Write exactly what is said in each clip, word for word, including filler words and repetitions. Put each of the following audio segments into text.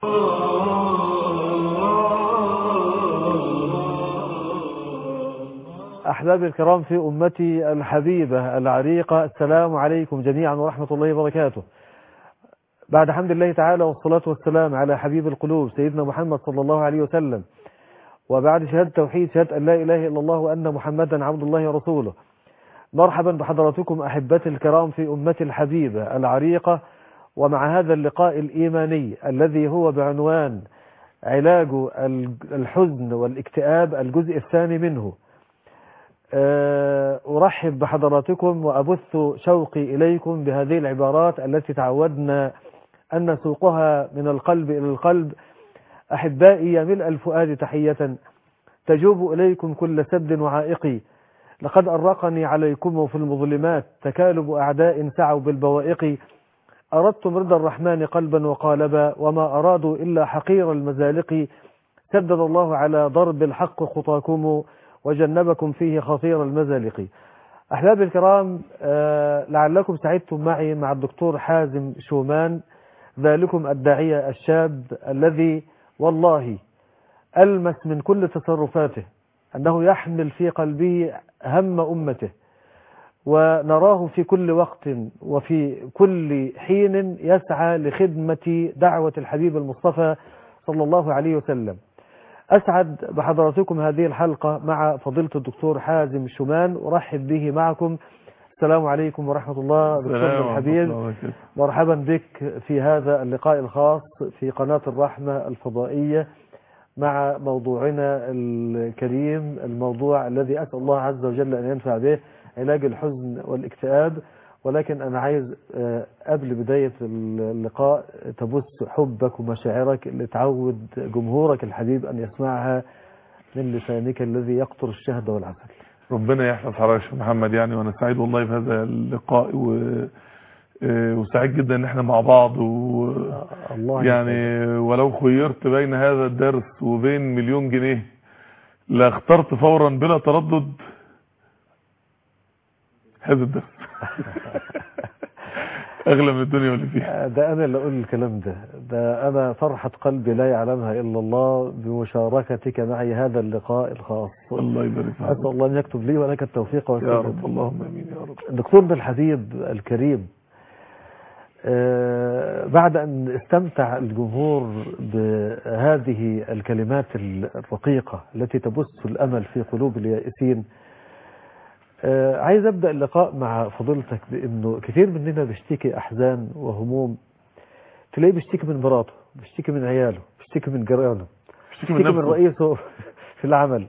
أحبابي الكرام في أمتي الحبيبة العريقة، السلام عليكم جميعا ورحمة الله وبركاته. بعد حمد الله تعالى والصلاة والسلام على حبيب القلوب سيدنا محمد صلى الله عليه وسلم، وبعد شهادة توحيد شهادة أن لا إله إلا الله وأن محمدا عبد الله ورسوله، مرحبا بحضراتكم أحبتي الكرام في أمتي الحبيبة العريقة، ومع هذا اللقاء الإيماني الذي هو بعنوان علاج الحزن والاكتئاب الجزء الثاني منه. أرحب بحضراتكم وأبث شوقي إليكم بهذه العبارات التي تعودنا أن نسوقها من القلب إلى القلب. أحبائي يا ملء الفؤاد تحية تجوب إليكم كل سد وعائقي، لقد أرقني عليكم في المظلمات تكالب أعداء سعوا بالبوائق، أردتم رضا الرحمن قلبا وقالبا وما أرادوا إلا حقير المزالق، سدد الله على ضرب الحق خطاكم وجنبكم فيه خطير المزالق. أحبابي الكرام، آه لعلكم سعدتم معي مع الدكتور حازم شومان، ذلكم الداعية الشاب الذي والله ألمس من كل تصرفاته أنه يحمل في قلبه هم أمته، ونراه في كل وقت وفي كل حين يسعى لخدمة دعوة الحبيب المصطفى صلى الله عليه وسلم. أسعد بحضراتكم هذه الحلقة مع فضيلة الدكتور حازم شومان، أرحب به معكم. السلام عليكم ورحمة الله. دكتور الحبيب، مرحبا بك في هذا اللقاء الخاص في قناة الرحمة الفضائية مع موضوعنا الكريم، الموضوع الذي أسأل الله عز وجل أن ينفع به، علاج الحزن والاكتئاب. ولكن أنا عايز قبل بداية اللقاء تبث حبك ومشاعرك اللي تعود جمهورك الحبيب أن يسمعها من لسانك الذي يقطر الشهد والعسل. ربنا يحفظ حضرتك محمد، يعني وأنا سعيد والله بهذا اللقاء و... وسعيد جدا ان احنا مع بعض و... الله يعني ولو خيرت بين هذا الدرس وبين مليون جنيه لاخترت فورا بلا تردد هذا الدرس. اغلى من الدنيا واللي فيها. ده انا اللي اقول الكلام ده ده انا فرحة قلبي لا يعلمها الا الله بمشاركتك معي هذا اللقاء الخاص. الله يبارك فيك. اسال الله ان يكتب لي ولك التوفيق والسداد يا رب، اللهم امين يا رب. دكتورنا الحبيب الكريم، أه بعد أن استمتع الجمهور بهذه الكلمات الرقيقة التي تبث الأمل في قلوب اليائسين، أه عايز أبدأ اللقاء مع فضيلتك بأنه كثير مننا بيشتكي أحزان وهموم، تلاقيه بيشتكي من مراته، بيشتكي من عياله، بيشتكي من جيرانه، بيشتكي من, من رئيسه في العمل،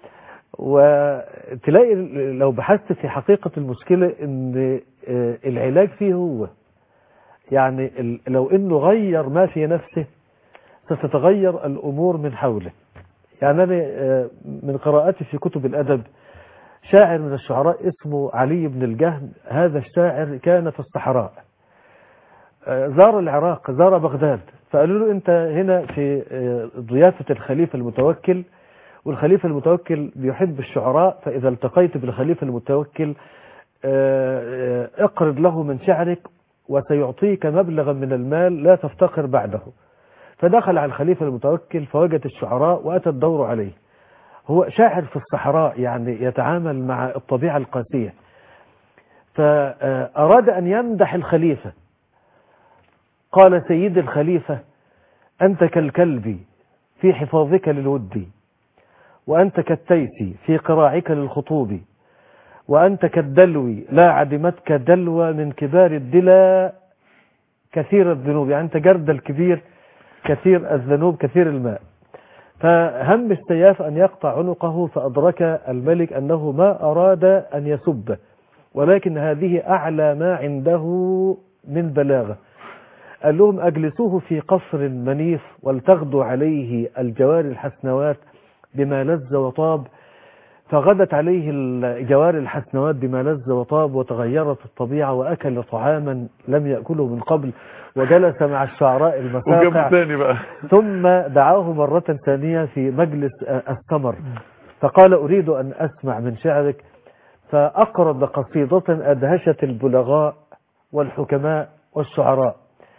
وتلاقي لو بحثت في حقيقة المشكلة أن العلاج فيه هو، يعني لو انه غير ما في نفسه ستتغير الامور من حوله. يعني انا من قراءتي في كتب الادب شاعر من الشعراء اسمه علي بن الجهم، هذا الشاعر كان في الصحراء، زار العراق، زار بغداد، فقالوا له انت هنا في ضيافة الخليفة المتوكل، والخليفة المتوكل بيحب الشعراء، فاذا التقيت بالخليفة المتوكل اقرض له من شعرك وسيعطيك مبلغا من المال لا تفتقر بعده. فدخل على الخليفة المتوكل فوجد الشعراء وأتى الدور عليه. هو شاعر في الصحراء، يعني يتعامل مع الطبيعة القاسية، فأراد أن يمدح الخليفة. قال سيد الخليفة أنت كالكلب في حفاظك للود، وأنت كالتيس في قراعك للخطوب، وأنت كالدلو لا عدمتك دلوى من كبار الدلا كثير الذنوب، يعني أنت جرد الكبير كثير الذنوب كثير الماء. فهم السياف أن يقطع عنقه، فأدرك الملك أنه ما أراد أن يسبه، ولكن هذه أعلى ما عنده من بلاغة. قال لهم أجلسوه في قصر منيف ولتغدو عليه الجوار الحسنوات بما لذ وطاب. فغدت عليه الجوار الحسنوات بما لذ وطاب، وتغيرت الطبيعة، وأكل طعاما لم يأكله من قبل، وجلس مع الشعراء المساقع، بقى. ثم دعاه مرة ثانية في مجلس التمر، فقال أريد أن أسمع من شعرك، فأقرض قصيدة أدهشت البلغاء والحكماء والشعراء.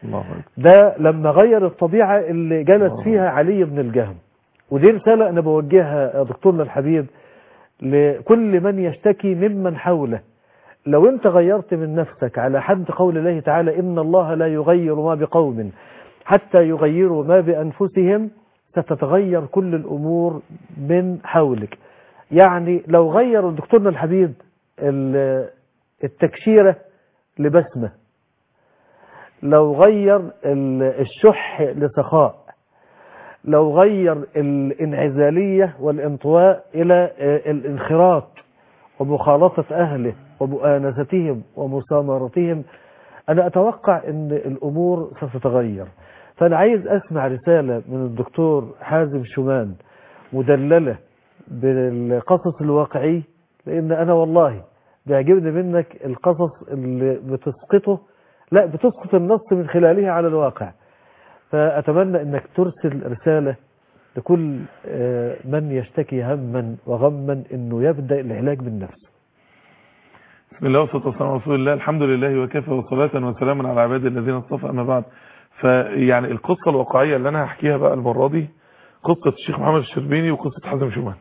الله. ده لما غير الطبيعة اللي جلس فيها علي بن الجهم. ودي رسالة أنا بوجهها دكتورنا الحبيب لكل من يشتكي ممن حوله. لو انت غيرت من نفسك على حد قول الله تعالى إن الله لا يغير ما بقوم حتى يغيروا ما بأنفسهم، ستتغير كل الأمور من حولك. يعني لو غير دكتورنا الحبيب التكشيرة لبسمة، لو غير الشح لسخاء، لو غير الانعزالية والانطواء إلى الانخراط ومخالطة أهله ومؤانستهم ومسامرتهم، أنا أتوقع أن الأمور ستتغير. فأنا عايز أسمع رسالة من الدكتور حازم شومان مدللة بالقصص الواقعي، لأن أنا والله بيعجبني منك القصص اللي بتسقطه، لا بتسقط النص من خلاله على الواقع. فأتمنى أنك ترسل رسالة لكل من يشتكي هما وغما أنه يبدأ العلاج بالنفس. بسم الله والصلاة والسلام على رسول الله. الحمد لله وكفى وصلاة وسلاما على عباد الذين اصطفى، أما بعد. فيعني القصة الواقعية اللي أنا هحكيها بقى المرة دي قصة الشيخ محمد الشربيني وقصة حازم شومان.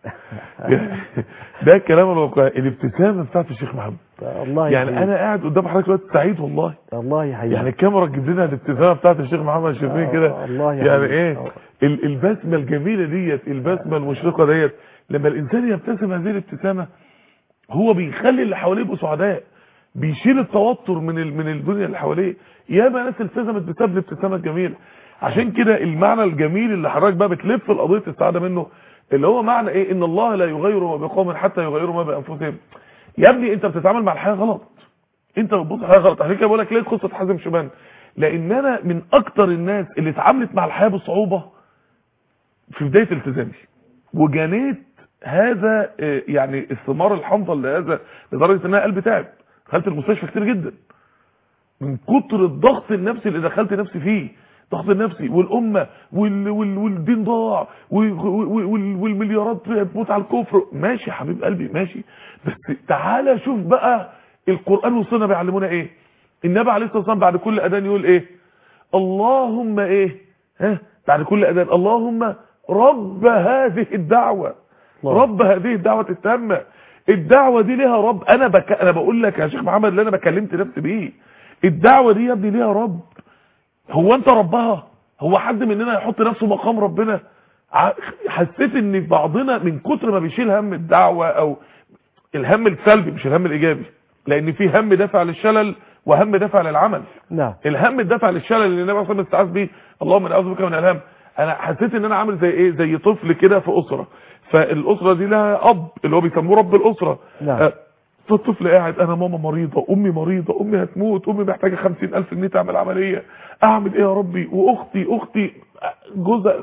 ده الكلام الواقعي، الابتسامة بتاعت الشيخ محمد. الله يعني يحيي. أنا قاعد قدام حضرتك دلوقتي سعيد والله. الله يحيي. يعني الكاميرا تجيب لنا الابتسامة بتاعت الشيخ محمد الشربيني كده. الله يحيي. يعني إيه البسمة الجميلة ديت، البسمة المشرقة ديت، لما الإنسان يبتسم هذه الابتسامة هو بيخلي اللي حواليه يبقوا سعداء، بيشيل التوتر من من الدنيا اللي حواليه. ياما ناس التزمت بسبب الابتسامه الجميله. عشان كده المعنى الجميل اللي حضرتك بقى بتلف القضيه السعاده منه، اللي هو معنى ايه؟ ان الله لا يغير ما بقوم حتى يغيروا ما بانفسهم. يا ابني انت بتتعامل مع الحياه غلط، انت بتبص على الحياه غلط. عشان كده بقول لك ليه قصه حازم شومان، لان انا من اكتر الناس اللي اتعاملت مع الحياه بصعوبه في بدايه التزامي، وجنيت هذا يعني الثمار الحمضة لهذا لدرجة ان انا قلبي تعب، دخلت المستشفى كتير جدا من كتر الضغط النفسي اللي دخلت نفسي فيه. ضغط النفسي والامه وال وال والدين ضاع والمليارات بتموت على الكفر. ماشي يا حبيب قلبي ماشي، بس تعالى شوف بقى القرآن والسنة بيعلمونا ايه. النبي عليه الصلاة والسلام بعد كل اذان يقول ايه؟ اللهم ايه ها بعد كل اذان اللهم رب هذه الدعوة، رب هذه الدعوة التامة. الدعوة دي ليها رب. انا بك... انا بقول لك يا شيخ محمد اللي انا بكلمت نفسي بيه، الدعوة دي يا ابني ليها رب. هو انت ربها؟ هو حد مننا يحط نفسه مقام ربنا؟ حسيت ان بعضنا من كتر ما بيشيل هم الدعوة او الهم السلبي مش الهم الايجابي، لان في هم دافع للشلل وهم دافع للعمل. نعم. الهم الدافع للشلل اللي النبي صلى الله عليه وسلم استعاذ بيه، اللهم انا اعوذ بك من الهم. انا حسيت ان انا عامل زي ايه، زي طفل كده في اسره، فالاسره دي لها اب اللي هو بيسموه رب الاسره. نعم. فالطفل قاعد انا ماما مريضه، امي مريضه، امي هتموت، امي محتاجه خمسين الف جنيه تعمل عمليه، اعمل ايه يا ربي؟ واختي اختي جوزها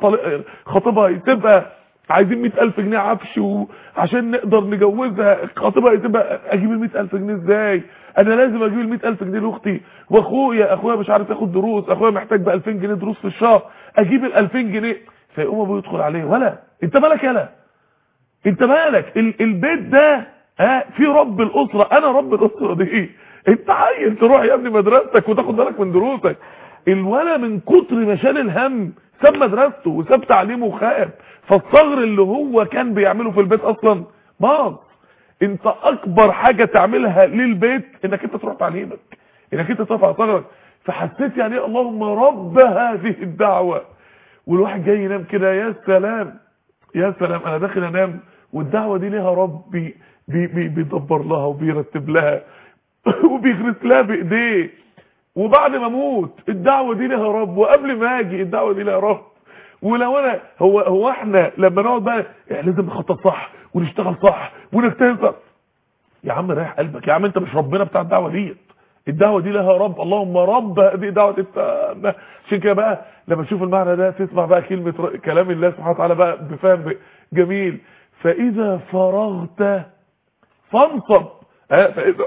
خطيبها يسيبها، عايزين مئة الف جنيه عفش عشان نقدر نجوزها، خطيبها يسيبها، اجيب ال مئة الف جنيه ازاي؟ انا لازم اجيب ال مئة الف جنيه لاختي، واخويا اخويا مش عارف ياخد دروس، اخويا محتاج ب ألفين جنيه دروس في الشهر، اجيب ال ألفين جنيه. فيقوم ابوه يدخل عليه، ولا انت مالك يالا؟ انت مالك؟ البيت ده ها في رب الاسره، انا رب الاسره دي ايه؟ انت عايز تروح يا ابني مدرستك وتاخد بالك من دروسك. الولا من كتر ما شال الهم ساب مدرسته وساب تعليمه وخاب، فالصغر اللي هو كان بيعمله في البيت اصلا باظ. انت اكبر حاجه تعملها للبيت انك انت تروح تعليمك، انك انت ترفع صغرك. فحسيت يعني ايه اللهم رب هذه الدعوه. والواحد جاي ينام كده، يا سلام يا سلام انا داخل انام والدعوه دي ليها رب بي بي بي بيدبر لها وبيرتب لها وبيغرس لها بايديه. وبعد ما اموت الدعوه دي ليها رب، وقبل ما اجي الدعوه دي ليها رب. ولو انا هو هو احنا لما نقعد بقى احنا لازم نخطط صح ونشتغل صح ونجتهد صح. يا عم ريح قلبك يا عم، انت مش ربنا بتاع الدعوه دي. الدعوه دي لها رب، اللهم رب هذه الدعوه التامه. عشان كده بقى لما تشوف المعنى ده تسمع بقى كلمه كلام الله سبحانه وتعالى بقى بفهم جميل. فاذا فرغت فانصب، فاذا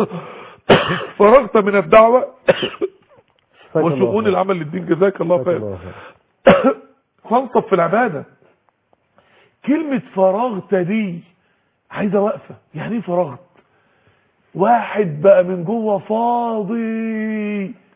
فرغت من الدعوه وشؤون العمل للدين جزاك الله خير فانصب في العباده. كلمه فرغت دي عايزه وقفه. يعني ايه فرغت؟ واحد بقى من جوه فاضي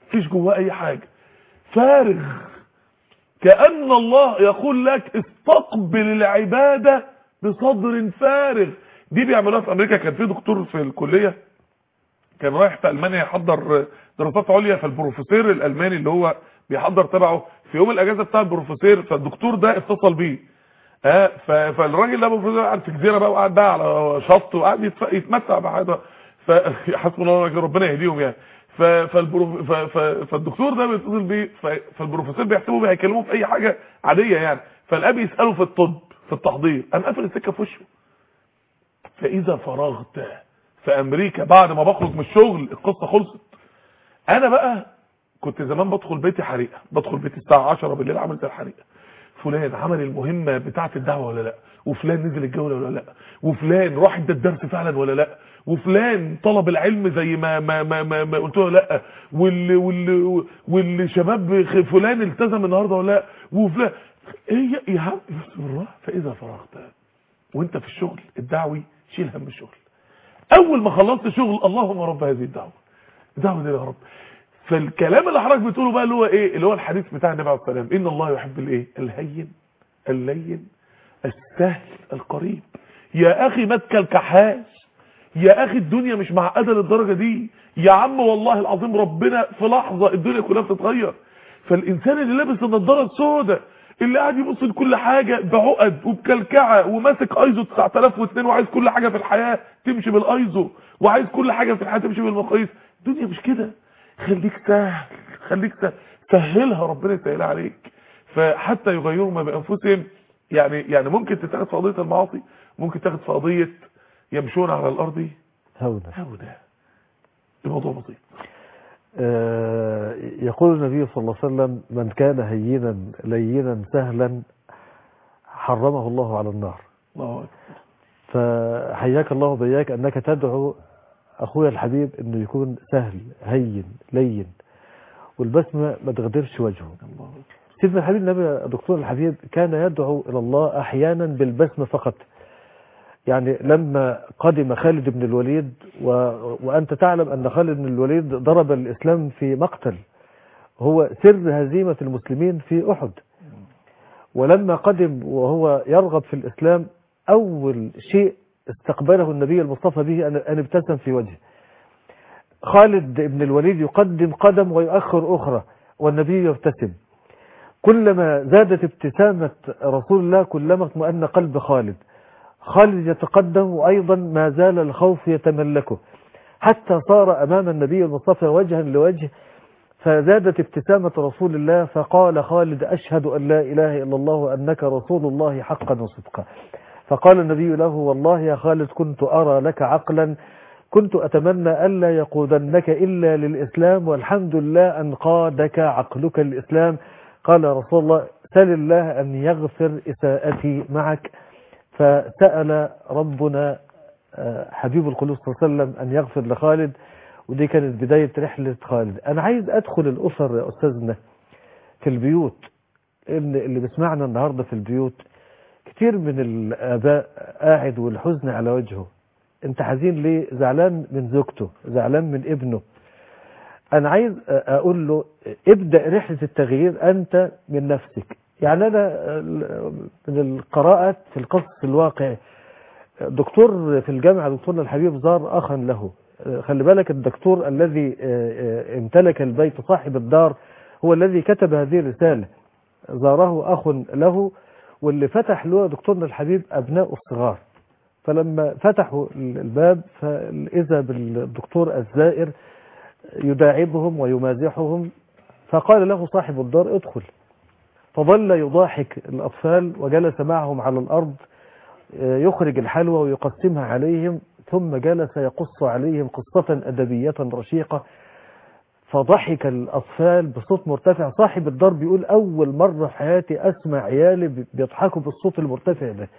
مفيش جواه اي حاجه، فارغ، كأن الله يقول لك استقبل العباده بصدر فارغ. دي بيعملوها في امريكا. كان في دكتور في الكليه كان رايح في المانيا يحضر دراسات عليا، فالبروفيسور الالماني اللي هو بيحضر تبعه في يوم الاجازه بتاع البروفيسور، فالدكتور ده اتصل بيه اه فالراجل ده بروفيسور قاعد في جزيره بقى، وقاعد بقى على شط وقاعد يتمتع بحاجه، فحسبنا الله ونعم ربنا يهديهم يعني. فالدكتور ده بيتصل بيه، فالبروفيسور بيحسبه بيكلموه في اي حاجه عاديه يعني، فالاب يساله في الطب في التحضير، قام قافل السكه في وشه. فاذا فرغت في امريكا بعد ما بخرج من الشغل القصه خلصت. انا بقى كنت زمان بدخل بيتي حريقه، بدخل بيتي الساعه عشرة بالليل عملت الحريقه، فلان عمل المهمه بتاعه الدعوه ولا لا، وفلان نزل الجوله ولا لا، وفلان راح ادى الدرس فعلا ولا لا، وفلان طلب العلم زي ما ما ما, ما, ما قلت له لا، واللي واللي واللي شباب فلان التزم النهارده ولا لا، وفلان ايه يا عم الله. فاذا فرغت وانت في الشغل الدعوي شيل هم الشغل. اول ما خلصت شغل اللهم رب هذه الدعوه، الدعوه دي يا رب. فالكلام اللي حضرتك بتقوله بقى اللي هو ايه، اللي هو الحديث بتاع النبي عليه الصلاه والسلام، ان الله يحب الايه، الهين اللين السهل القريب. يا اخي ما تكلكحاش، يا اخي الدنيا مش معقده للدرجه دي يا عم، والله العظيم ربنا في لحظه الدنيا كلها بتتغير. فالانسان اللي لابس النضاره السوداء اللي قاعد يبص لكل حاجه بعقد وبكلكعه وماسك ايزو تسعة آلاف واثنين وعايز كل حاجه في الحياه تمشي بالايزو، وعايز كل حاجه في الحياه تمشي بالمقاييس، الدنيا مش كده. خليك سهل، خليك سهل، سهلها ربنا يسهلها عليك. فحتى يغيروا ما بانفسهم، يعني يعني ممكن تتاخد في قضيه المعاصي، ممكن تاخد في قضيه يمشون على الارض هونا هونا. الموضوع بسيط. آه يقول النبي صلى الله عليه وسلم من كان هينا لينا سهلا حرمه الله على النار. الله أكبر. فحياك الله بياك أنك تدعو أخويا الحبيب أنه يكون سهل هين لين، والبسمة ما تغدرش وجهه. سيدنا الحبيب النبي دكتور الحبيب كان يدعو إلى الله أحيانا بالبسمة فقط. يعني لما قدم خالد بن الوليد و... وأنت تعلم أن خالد بن الوليد ضرب الإسلام في مقتل، هو سر هزيمة المسلمين في أحد. ولما قدم وهو يرغب في الإسلام أول شيء استقبله النبي المصطفى به أن ابتسم في وجهه. خالد بن الوليد يقدم قدم ويؤخر أخرى والنبي يبتسم. كلما زادت ابتسامة رسول الله كلما اطمأن قلب خالد. خالد يتقدم وأيضا ما زال الخوف يتملكه، حتى صار أمام النبي المصطفى وجها لوجه، فزادت ابتسامة رسول الله فقال خالد أشهد أن لا إله إلا الله وأنك رسول الله حقا وصدقا. فقال النبي له والله يا خالد كنت أرى لك عقلا كنت أتمنى ألا يقودنك إلا للإسلام، والحمد لله أن قادك عقلك الإسلام. قال رسول الله سل الله أن يغفر إساءتي معك. فسأل ربنا حبيب القلوب صلى الله عليه وسلم أن يغفر لخالد، ودي كانت بداية رحلة خالد. أنا عايز أدخل الأسر يا أستاذنا في البيوت، اللي بسمعنا النهاردة في البيوت كتير من الآباء قاعد والحزن على وجهه. أنت حزين ليه؟ زعلان من زوجته، زعلان من ابنه. أنا عايز أقول له ابدأ رحلة التغيير أنت من نفسك. يعني أنا من القراءة في القصص الواقعي، دكتور في الجامعة دكتورنا الحبيب زار أخا له. خلي بالك الدكتور الذي امتلك البيت صاحب الدار هو الذي كتب هذه الرسالة. زاره أخ له، واللي فتح له دكتورنا الحبيب أبناء الصغار. فلما فتحوا الباب فإذا بالدكتور الزائر يداعبهم ويمازحهم، فقال له صاحب الدار ادخل. فظل يضاحك الأطفال وجلس معهم على الأرض يخرج الحلوى ويقسمها عليهم، ثم جلس يقص عليهم قصة أدبية رشيقة. فضحك الأطفال بصوت مرتفع. صاحب الدار بيقول أول مرة في حياتي أسمع عيالي بيضحكوا بالصوت المرتفع ده.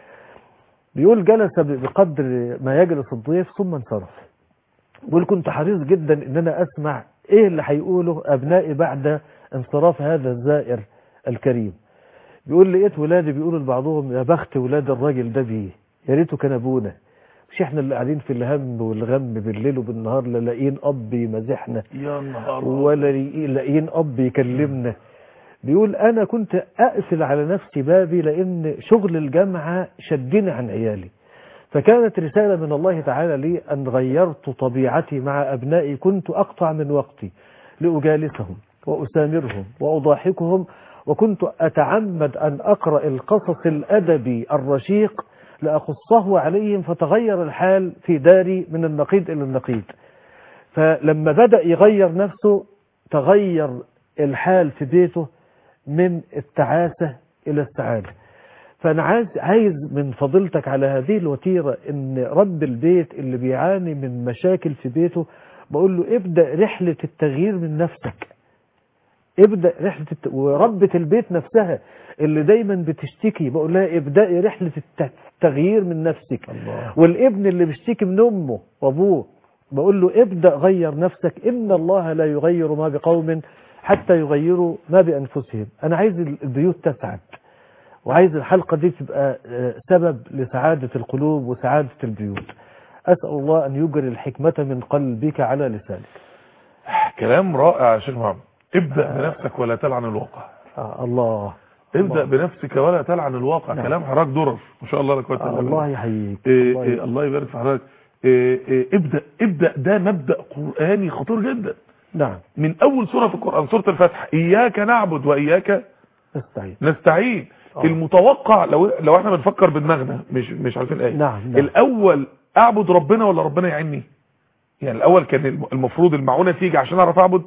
بيقول جلس بقدر ما يجلس الضيف ثم انصرف. بيقول كنت حريص جدا ان انا اسمع ايه اللي هيقوله ابنائي بعد انصراف هذا الزائر الكريم. بيقول لقيت ولادي بيقولوا لبعضهم يا بخت ولاد الراجل ده بيه، يا ريته كان ابونا. مش احنا اللي قاعدين في الهم والغم بالليل وبالنهار لا لاقيين اب يمازحنا يا نهار ولا لاقيين اب يكلمنا. بيقول انا كنت اقفل على نفسي بابي لان شغل الجامعه شدني عن عيالي، فكانت رسالة من الله تعالى لي أن غيرت طبيعتي مع أبنائي، كنت أقطع من وقتي لأجالسهم وأسامرهم وأضاحكهم، وكنت أتعمد أن أقرأ القصص الأدبي الرشيق لأقصه عليهم، فتغير الحال في داري من النقيض إلى النقيض. فلما بدأ يغير نفسه تغير الحال في بيته من التعاسة إلى السعادة. فأنا عايز عايز من فضيلتك على هذه الوتيرة إن رب البيت اللي بيعاني من مشاكل في بيته بقول له ابدأ رحلة التغيير من نفسك، ابدأ رحلة الت... وربة البيت نفسها اللي دايما بتشتكي بقول لها ابدأي رحلة التغيير من نفسك. الله. والابن اللي بيشتكي من أمه وأبوه بقول له ابدأ غير نفسك، إن الله لا يغير ما بقوم حتى يغيروا ما بأنفسهم. أنا عايز البيوت تسعد، وعايز الحلقة دي تبقى سبب لسعادة القلوب وسعادة البيوت. أسأل الله أن يجري الحكمة من قلبك على لسانك. كلام رائع يا شيخ محمد. ابدأ آه. بنفسك ولا تلعن الواقع. آه الله. ابدأ الله. بنفسك ولا تلعن الواقع. نعم. كلام حضرتك درر ما شاء الله. لك آه الله يحييك. إيه الله, إيه الله يبارك في حضرتك. إيه إيه ابدأ ابدأ ده مبدأ قرآني خطير جدا. نعم. من أول سورة في القرآن سورة الفتح إياك نعبد وإياك نستعين. نستعين. المتوقع لو لو احنا بنفكر بدماغنا مش مش عارفين ايه. نعم نعم. الاول اعبد ربنا ولا ربنا يعيني؟ يعني الاول كان المفروض المعونه تيجي عشان اعرف اعبد،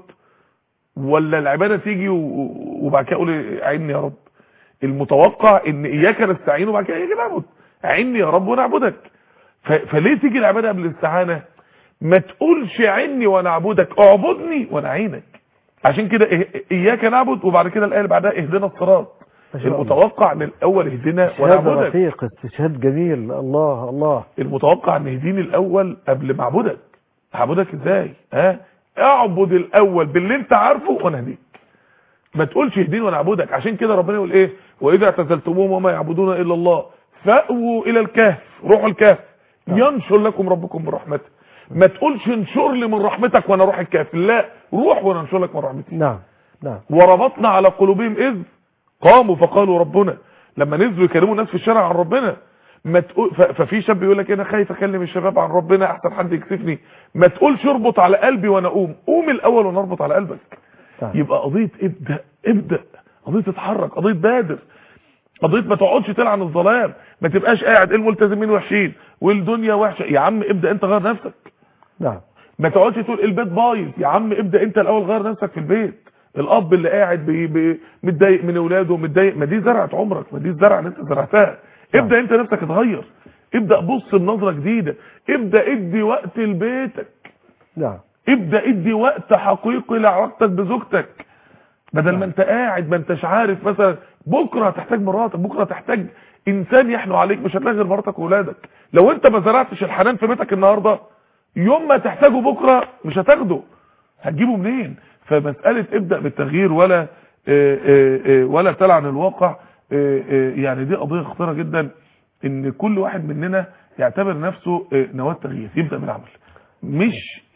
ولا العباده تيجي وبعد كده اقول اعيني يا رب؟ المتوقع ان اياك نستعين وبعد كده اياك نعبد، اعيني يا رب ونعبدك. فليه تيجي العباده قبل الاستعانه؟ ما تقولش اعيني وانا اعبدك، اعبدني وانا اعينك. عشان كده اياك نعبد وبعد كده الايه اللي بعدها اهدنا الصراط. المتوقع ان الاول اهدنا ونعبدك. رفيق استشهاد جميل. الله الله. المتوقع ان اهديني الاول قبل ما اعبدك. هعبدك ازاي؟ ها اعبد الاول باللي انت عارفه وانا اهديك. ما تقولش اهديني وانا اعبدك. عشان كده ربنا يقول ايه؟ واذا اعتزلتموهم وما يعبدون الا الله فاووا الى الكهف، روحوا الكهف ينشر لكم ربكم من رحمته. ما تقولش انشر لي من رحمتك وانا اروح الكهف، لا روح وانا انشر لك من رحمتي. نعم نعم. وربطنا على قلوبهم اذ قاموا فقالوا ربنا. لما نزلوا يكلموا الناس في الشارع عن ربنا، ما تقول ففي شاب يقول لك انا خايف اكلم الشباب عن ربنا احسن حد يكسفني. ما تقولش اربط على قلبي وانا اقوم، قوم الاول وانا اربط على قلبك. طيب. يبقى قضيه ابدا ابدا، قضيه تتحرك، قضيه بادر، قضيه ما تقعدش تلعن الظلام، ما تبقاش قاعد الملتزمين وحشين والدنيا وحشه. يا عم ابدا انت غير نفسك. نعم. ما تقعدش تقول البيت بايظ، يا عم ابدا انت الاول غير نفسك في البيت. الاب اللي قاعد بي بي متضايق من اولاده ومتضايق، ما دي زرعه عمرك، ما دي الزرعه اللي انت زرعتها. نعم. ابدا انت نفسك اتغير، ابدا بص بنظره جديده، ابدا ادي وقت لبيتك. نعم. ابدا ادي وقت حقيقي لعلاقتك بزوجتك، بدل نعم. ما انت قاعد ما انتش عارف مثلا بكره هتحتاج مراتك، بكره هتحتاج انسان يحنو عليك، مش هتلاقي غير مراتك واولادك. لو انت ما زرعتش الحنان في بيتك النهارده، يوم ما تحتاجه بكره مش هتاخده، هتجيبه منين؟ فمسألة ابدأ بالتغيير ولا اه اه اه ولا تلعن الواقع. يعني دي قضية خطيرة جدا، ان كل واحد مننا يعتبر نفسه نواة تغيير، يبدأ بالعمل، مش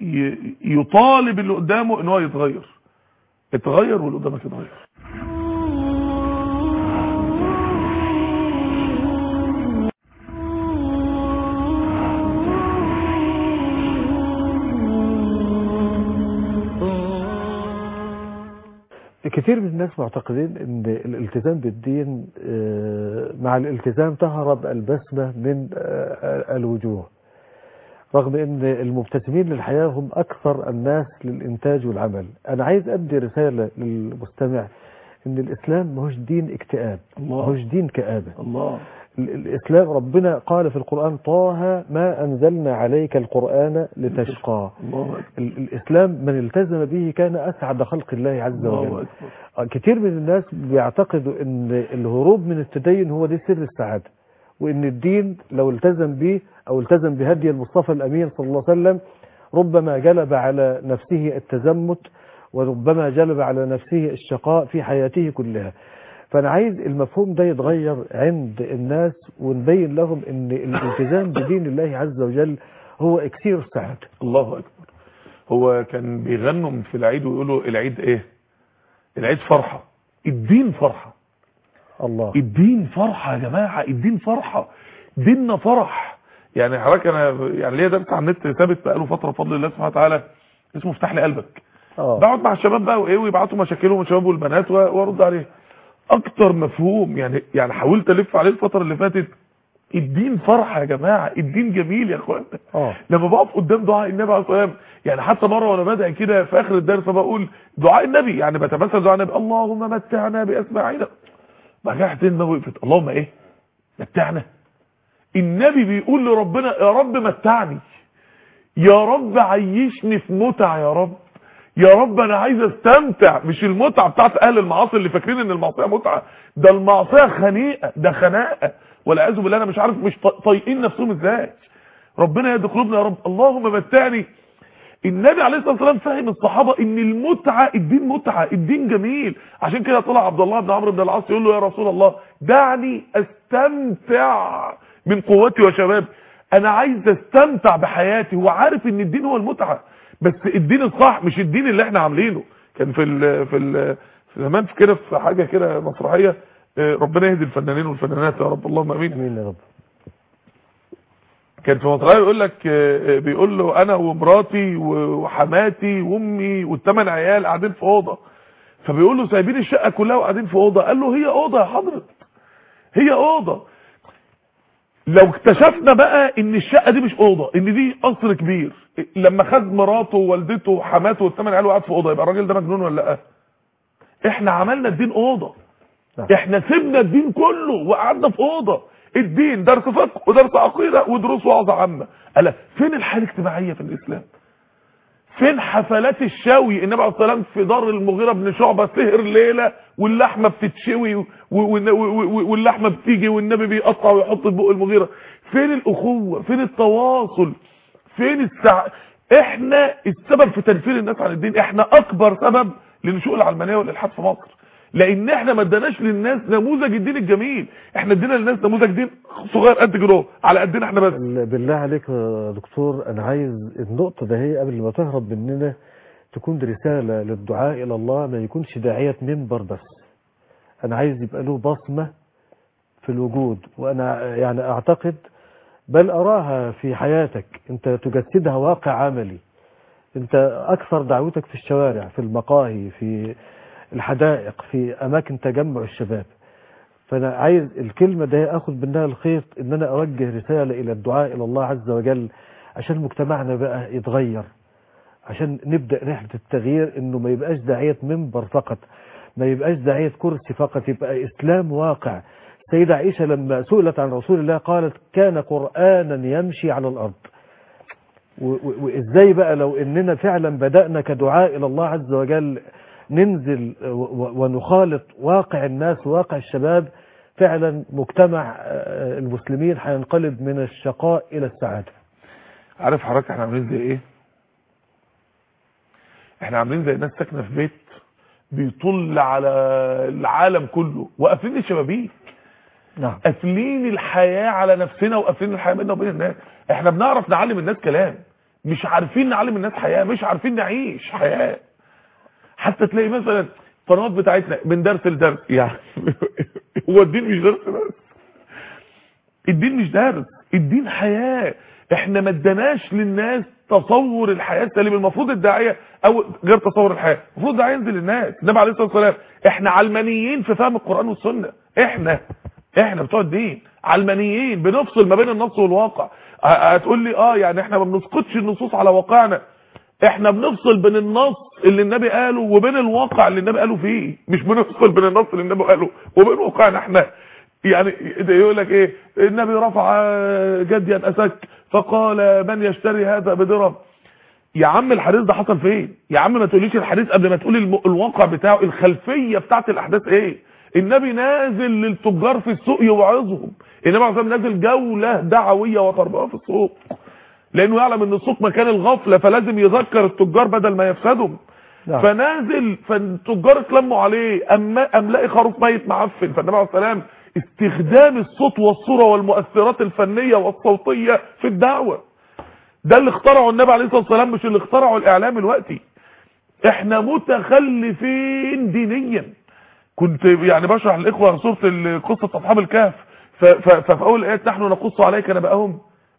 يطالب اللي قدامه ان هو يتغير. اتغير واللي قدامك يتغير. كثير من الناس معتقدين ان الالتزام بالدين مع الالتزام تهرب البسمة من الوجوه، رغم ان المبتسمين للحياة هم اكثر الناس للانتاج والعمل. انا عايز ادي رسالة للمستمع ان الاسلام ماهوش دين اكتئاب، ماهوش دين كآبة. الله. الاسلام ربنا قال في القرآن طه ما انزلنا عليك القرآن لتشقى. الله. الاسلام من التزم به كان اسعد خلق الله عز وجل. كتير من الناس بيعتقدوا ان الهروب من التدين هو دي سر السعادة، وان الدين لو التزم به او التزم بهدي المصطفى الامين صلى الله عليه وسلم ربما جلب على نفسه التزمت، وربما جلب على نفسه الشقاء في حياته كلها. فانا عايز المفهوم ده يتغير عند الناس، ونبين لهم ان الالتزام بدين الله عز وجل هو اكسير السعاده. الله اكبر. هو كان بيغنوا في العيد ويقولوا العيد ايه؟ العيد فرحه، الدين فرحه. الله. الدين فرحه يا جماعه، الدين فرحه، ديننا فرح. يعني حضرتك انا يعني ليا درس على النت ثابت بقاله فتره بفضل الله سبحانه وتعالى اسمه افتح لي قلبك. اه بقعد مع الشباب بقى وايه ويبعتوا مشاكلهم الشباب والبنات وارد عليه. اكتر مفهوم يعني يعني حاولت الف عليه الفتره اللي فاتت، الدين فرحه يا جماعه، الدين جميل يا اخوانا. اه لما بقف قدام دعاء النبي عليه الصلاه والسلام، يعني حتى مره وانا بدعي كده في اخر الدرس بقول دعاء النبي، يعني بتمثل دعاء النبي اللهم متعنا باسماعنا. بقى دماغي وقفت، اللهم ايه؟ متعنا. النبي بيقول لربنا يا رب متعني، يا رب عيشني في متع، يا رب يا رب انا عايز استمتع. مش المتعه بتاعت اهل المعاصي اللي فاكرين ان المعصيه متعه، ده المعصيه خنيقه، ده خناقه والعياذ بالله. انا مش عارف مش طايقين نفسهم ازاي. ربنا يهدي قلوبنا يا رب. اللهم متعني. النبي عليه الصلاه والسلام فهم الصحابه ان المتعه، الدين متعه، الدين جميل. عشان كده طلع عبد الله بن عمرو بن العاص يقول له يا رسول الله دعني استمتع من قوتي وشبابي، انا عايز استمتع بحياتي. هو عارف ان الدين هو المتعه، بس الدين الصح مش الدين اللي احنا عاملينه. كان في ال في ال في زمان في كده في حاجه كده مسرحيه، ربنا يهدي الفنانين والفنانات يا رب، اللهم امين. امين يا رب. كان في مسرحيه يقول لك، بيقول له انا ومراتي وحماتي وامي والثمان عيال قاعدين في اوضه، فبيقول له سايبين الشقه كلها وقاعدين في اوضه. قال له هي اوضه يا حضرتك، هي اوضه. لو اكتشفنا بقى ان الشقه دي مش اوضه، ان دي قصر كبير، لما خد مراته ووالدته وحماته والثمان عيال وقعد في اوضه، يبقى الراجل ده مجنون ولا لا؟ احنا عملنا الدين اوضه، احنا سيبنا الدين كله وقعدنا في اوضه. الدين درس فقه ودرس عقيده ودروس وعظه عامه. الا فين الحاله الاجتماعيه في الاسلام؟ فين حفلات الشوي؟ النبي عليه الصلاه والسلام في دار المغيره بن شعبه سهر ليله واللحمه بتتشوي واللحمه بتيجي والنبي بيقطع ويحط في بق المغيره. فين الاخوه؟ فين التواصل؟ فين السع... احنا السبب في تنفير الناس عن الدين، احنا اكبر سبب لنشوء العلمانيه والالحاد في مصر، لان احنا ما اداناش للناس نموذج الدين الجميل. احنا ادينا للناس نموذج دين صغير قد كده على قدنا احنا بس. بالله عليك يا دكتور، انا عايز النقطه ده هي قبل ما تهرب مننا تكون رساله للدعاء الى الله، ما يكونش داعيه منبر بس. انا عايز يبقى له بصمه في الوجود، وانا يعني اعتقد بل اراها في حياتك، انت تجسدها واقع عملي. انت اكثر دعوتك في الشوارع، في المقاهي، في الحدائق، في اماكن تجمع الشباب. فانا عايز الكلمه ده اخذ منها الخيط، ان انا اوجه رساله الى الدعاء الى الله عز وجل، عشان مجتمعنا بقى يتغير، عشان نبدا رحله التغيير، انه ما يبقاش داعيه منبر فقط، ما يبقاش داعيه كرسي فقط، يبقى اسلام واقع. السيده عائشه لما سئلت عن رسول الله قالت كان قرانا يمشي على الارض. وازاي بقى لو اننا فعلا بدانا كدعاء الى الله عز وجل ننزل ونخالط واقع الناس وواقع الشباب، فعلا مجتمع المسلمين هينقلب من الشقاء الى السعاده. عارف حضرتك احنا عاملين زي ايه؟ احنا عاملين زي ناس ساكنه في بيت بيطل على العالم كله وقافلين الشبابيك. نعم. قافلين الحياه على نفسنا وقافلين الحياه بيننا وبين الناس. احنا بنعرف نعلم الناس كلام، مش عارفين نعلم الناس حياه، مش عارفين نعيش حياه. حتى تلاقي مثلا القنوات بتاعتنا من درس لدرس، يعني هو الدين مش درس بس، الدين مش درس، الدين حياه. احنا ما اداناش للناس تصور الحياه السليم. المفروض الداعيه او غير تصور الحياه، المفروض الداعيه ينزل للناس. النبي عليه الصلاه والسلام احنا علمانيين في فهم القران والسنه، احنا احنا بتوع الدين علمانيين بنفصل ما بين النص والواقع. هتقول لي اه يعني احنا ما بنسقطش النصوص على واقعنا، احنا بنفصل بين النص اللي النبي قاله وبين الواقع اللي النبي قاله فيه، مش بنفصل بين النص اللي النبي قاله وبين واقعنا احنا. يعني يقول لك ايه؟ النبي رفع جديا اسك فقال من يشتري هذا بدرهم. يا عم الحديث ده حصل فين؟ يا عم ما تقوليش الحديث قبل ما تقول الواقع بتاعه، الخلفيه بتاعت الاحداث ايه. النبي نازل للتجار في السوق يوعظهم، النبي عليه الصلاه والسلام نازل جوله دعويه وتربويه في السوق، لانه يعلم ان السوق مكان الغفله، فلازم يذكر التجار بدل ما يفسدهم. نعم. فنازل فالتجار اتلموا عليه، اما ام لاقي خروف ميت معفن. فالنبي عليه السلام استخدام الصوت والصوره والمؤثرات الفنيه والصوتيه في الدعوه، ده اللي اخترعه النبي عليه الصلاه والسلام، مش اللي اخترعه الاعلام الوقتي. احنا متخلفين دينيا. كنت يعني بشرح للاخوه سوره قصه اصحاب الكهف، ففي اول الايات نحن نقص عليك نبأهم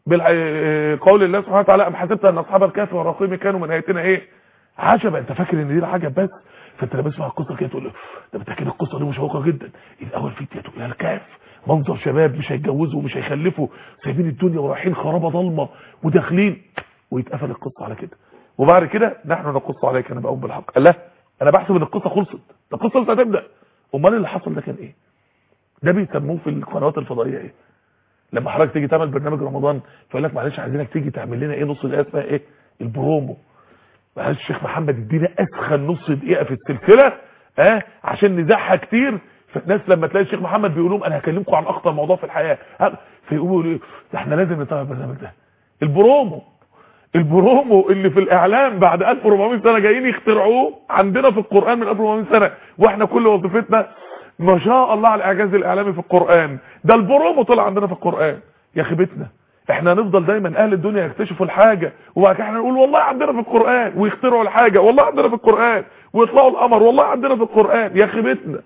بقول الله سبحانه وتعالى ام حسبت ان اصحاب الكهف والرقيم كانوا من اياتنا ايه عجبا. انت فاكر ان دي العجب بس؟ فانت لما تسمع القصه كده تقول ده بالتاكيد القصه دي مشوقه جدا. الاول فتيه الى الكهف، منظر شباب مش هيتجوزوا ومش هيخلفوا، سايبين الدنيا ورايحين خرابه ضلمه وداخلين، ويتقفل القصه على كده. وبعد كده نحن نقص عليك نبأهم بالحق. قال لا انا بحسب ان القصه خلصت، ده القصه لسه هتبدا. امال اللي حصل ده كان ايه؟ ده بيسموه في القنوات الفضائيه ايه؟ لما حضرتك تيجي تعمل برنامج رمضان فيقول لك معلش عايزينك تيجي تعمل لنا ايه نص دقيقه اسمها ايه؟ البرومو. معلش الشيخ محمد ادينا اسخن نص دقيقه في السلسله اه عشان نزعها كتير. فالناس لما تلاقي الشيخ محمد بيقول لهم انا هكلمكم عن اخطر موضوع في الحياه، فيقولوا ايه؟ ده احنا لازم نتابع البرنامج ده. البرومو البرومو اللي في الاعلام بعد ألف وأربعمائة سنه جايين يخترعوه عندنا في القران من ألف وأربعمائة سنه، واحنا كل وظيفتنا ما شاء الله على الاعجاز الاعلامي في القران. ده البرومو طلع عندنا في القران. يا خيبتنا احنا هنفضل دايما اهل الدنيا يكتشفوا الحاجه وبعد كده احنا نقول والله عندنا في القران، ويخترعوا الحاجه والله عندنا في القران، ويطلعوا القمر والله عندنا في القران. يا خيبتنا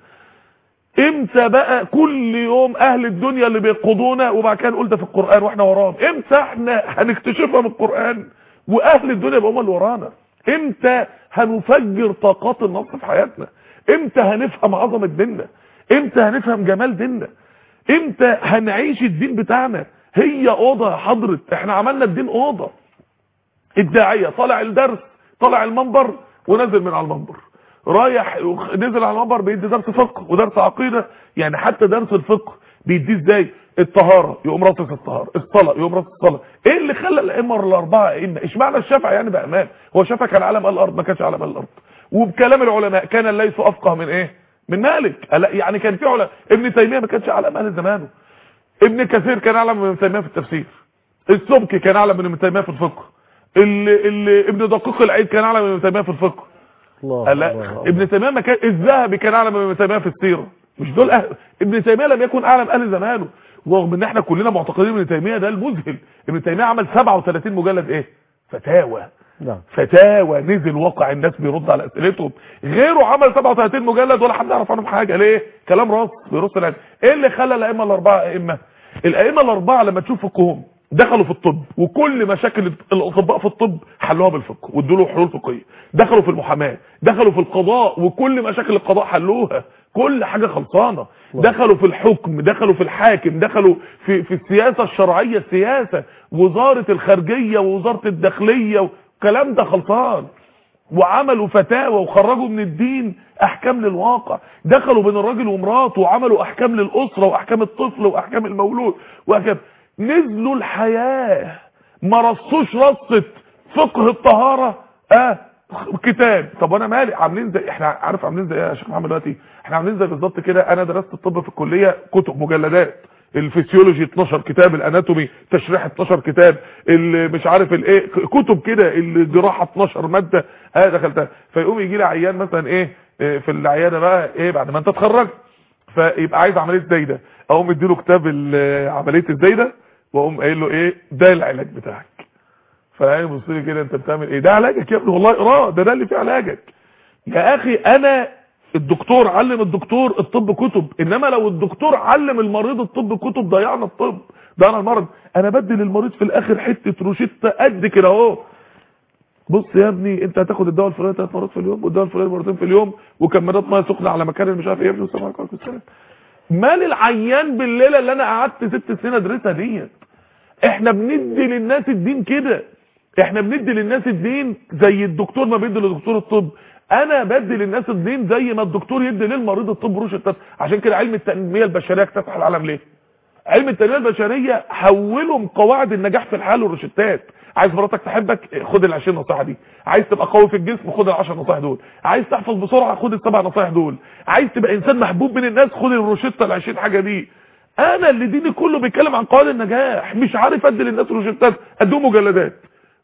امتى بقى كل يوم اهل الدنيا اللي بيقودونا وبعد كده نقول ده في القران واحنا وراهم؟ امتى احنا هنكتشفها من القران واهل الدنيا يبقوا هم اللي ورانا؟ امتى هنفجر طاقات النص في حياتنا؟ امتى هنفهم عظمه ديننا؟ امتى هنفهم جمال ديننا؟ امتى هنعيش الدين بتاعنا؟ هي اوضه يا حضره، احنا عملنا الدين اوضه. الداعيه طالع الدرس، طالع المنبر ونزل من على المنبر، رايح نزل على المنبر بيدي درس فقه ودرس عقيده. يعني حتى درس الفقه بيديه ازاي؟ الطهاره يقوم راصص الطهاره، الصلاه يقوم راصص الصلاه. ايه اللي خلى الائمه الاربعه ائمه؟ اشمعنى الشافعي يعني بقى امام؟ هو الشافعي كان عالم الارض؟ ما كانش عالم الارض. وبكلام العلماء كان الليث افقه من ايه؟ من مالك. يعني كان في علماء. ابن تيميه ما كانش عالم اهل زمانه. ابن كثير كان اعلم من ابن تيميه في التفسير. السبكي كان اعلم من ابن تيميه في الفقه. اللي اللي ابن دقيق العيد كان اعلم من ابن تيميه في الفقه. الله لا الله ابن تيميه ما كان. الذهبي كان اعلم من ابن تيميه في السيره. مش دول أهل. ابن تيميه لم يكن اعلم اهل زمانه، رغم ان احنا كلنا معتقدين ابن تيميه ده المذهل. ابن تيميه عمل سبعة وثلاثين مجلد ايه؟ فتاوى. نعم. فتاوى نزل واقع الناس بيرد على اسئلتهم. غيره عمل سبعة وثلاثين مجلد ولا حد يعرف عنهم حاجه. ليه؟ كلام راس بيرص العلم. ايه اللي خلى الائمه الاربعه ائمه؟ الائمه الاربعه لما تشوف فقههم دخلوا في الطب، وكل مشاكل الاطباء في الطب حلوها بالفقه وادوا له حلول فقهيه. دخلوا في المحاماه، دخلوا في القضاء وكل مشاكل القضاء حلوها، كل حاجه خلصانه. دخلوا في الحكم، دخلوا في الحاكم، دخلوا في في السياسه الشرعيه، السياسه وزاره الخارجيه ووزاره الداخليه والكلام ده خلصان. وعملوا فتاوى وخرجوا من الدين احكام للواقع. دخلوا بين الراجل ومراته وعملوا احكام للاسره واحكام الطفل واحكام المولود واحكام. نزلوا الحياه ما رصوش رصه فقه الطهاره اه كتاب. طب وانا مالي؟ عاملين زي احنا عارف عاملين زي ايه يا شيخ محمد دلوقتي؟ احنا عاملين زي بالظبط كده. انا درست الطب في الكليه، كتب مجلدات، الفسيولوجي اتناشر كتاب، الاناتومي تشريح اتناشر كتاب، اللي مش عارف الايه كتب كده، الجراحه اتناشر ماده اه دخلتها. فيقوم يجي لي عيان مثلا ايه في العياده بقى ايه بعد ما انت اتخرجت، فيبقى عايز عمليه زايده، اقوم اديله كتاب عمليه الزايده واقوم قايل له ايه ده العلاج بتاعك. فالعيان يبص لي كده انت بتعمل ايه؟ ده علاجك يا ابني والله اقراه، ده ده اللي فيه علاجك يا اخي. انا الدكتور علم الدكتور الطب كتب، انما لو الدكتور علم المريض الطب كتب ضيعنا الطب، ضيعنا المرض. انا بدي للمريض في الاخر حته روشته قد كده اهو، بص يا ابني انت هتاخد الدواء الفلاني ثلاث مرات في اليوم والدواء الفلاني مرتين في اليوم وكمادات ميه سخنه على مكان مش عارف ايه. ابني السلام عليكم السلام. مال العيان بالليله اللي انا قعدت ست سنين ادرسها ديت؟ احنا بندي للناس الدين كده، احنا بندي للناس الدين زي الدكتور ما بيدي لدكتور الطب. انا بدي للناس الدين زي ما الدكتور يدي للمريض الطب روشته. عشان كده علم التنميه البشريه اكتسح العالم ليه؟ علم التنميه البشريه حولهم قواعد النجاح في الحياه والروشتات. عايز مراتك تحبك خد ال عشرين نصيحه دي، عايز تبقى قوي في الجسم خد ال عشر نصايح دول، عايز تحفظ بسرعه خد السبع نصايح دول، عايز تبقى انسان محبوب من الناس خد الروشته ال عشرين حاجه دي. انا اللي ديني كله بيتكلم عن قواعد النجاح، مش عارف ادي للناس روشتات، اديهم مجلدات